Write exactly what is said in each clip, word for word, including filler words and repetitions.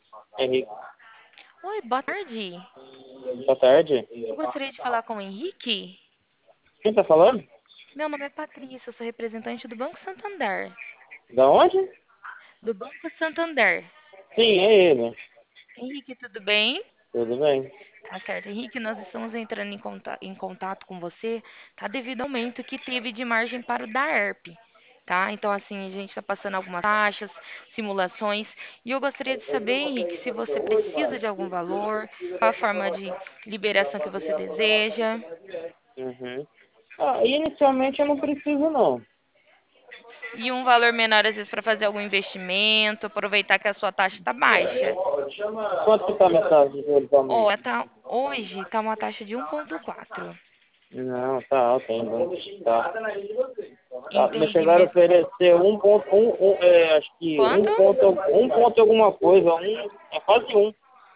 Henrique, Oi, boa tarde. boa tarde. Eu gostaria de falar com o Henrique. Quem tá falando? Meu nome é Patrícia, eu sou representante do Banco Santander. Da onde? Do Banco Santander. Sim, é ele. Henrique, tudo bem? Tudo bem. Tá certo. Henrique, nós estamos entrando em conta- em contato com você, tá? Devido ao aumento que teve de margem para o DAERP, tá? Então, assim, a gente está passando algumas taxas, simulações, e eu gostaria de saber, Henrique, se você precisa de algum valor, qual a forma de liberação que você deseja. Uhum. Ah, inicialmente eu não preciso não. E um valor menor, às vezes, para fazer algum investimento, aproveitar que a sua taxa está baixa. Quanto que tá a mensagem de Ó, atualmente? tá, hoje está uma taxa de um vírgula quatro. Não, tá alto ainda. Tá. Tá, me Entendi, chegaram a mas oferecer um ponto, um, um, é, acho que um quanto? ponto, um ponto alguma coisa, um, é quase um.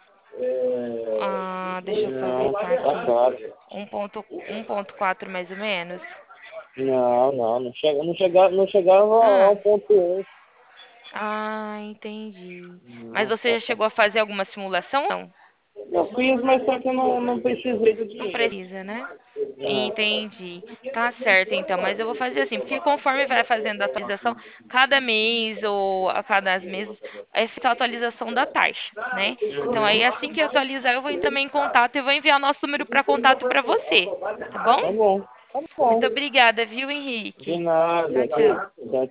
Ah, deixa eu só Não, verificar tá aqui. caro. Um ponto, um ponto quatro mais ou menos. Não, não, não chega, não chega, não chegava a um Ah, ponto um. ah, entendi. Mas Não, você tá, já tá. chegou a fazer alguma simulação? Não, Eu fiz, mas só que eu não, não precisei do não dinheiro. precisa, né? Não. Entendi. Tá certo, então. Mas eu vou fazer assim, porque conforme vai fazendo a atualização, cada mês ou a cada meses, é feita a atualização da taxa, né? Então aí, assim que atualizar, eu vou entrar também em contato e vou enviar nosso número para contato para você, tá bom? Tá bom, tá Muito bom. obrigada, viu, De Henrique? nada. Tchau, tchau. Tchau,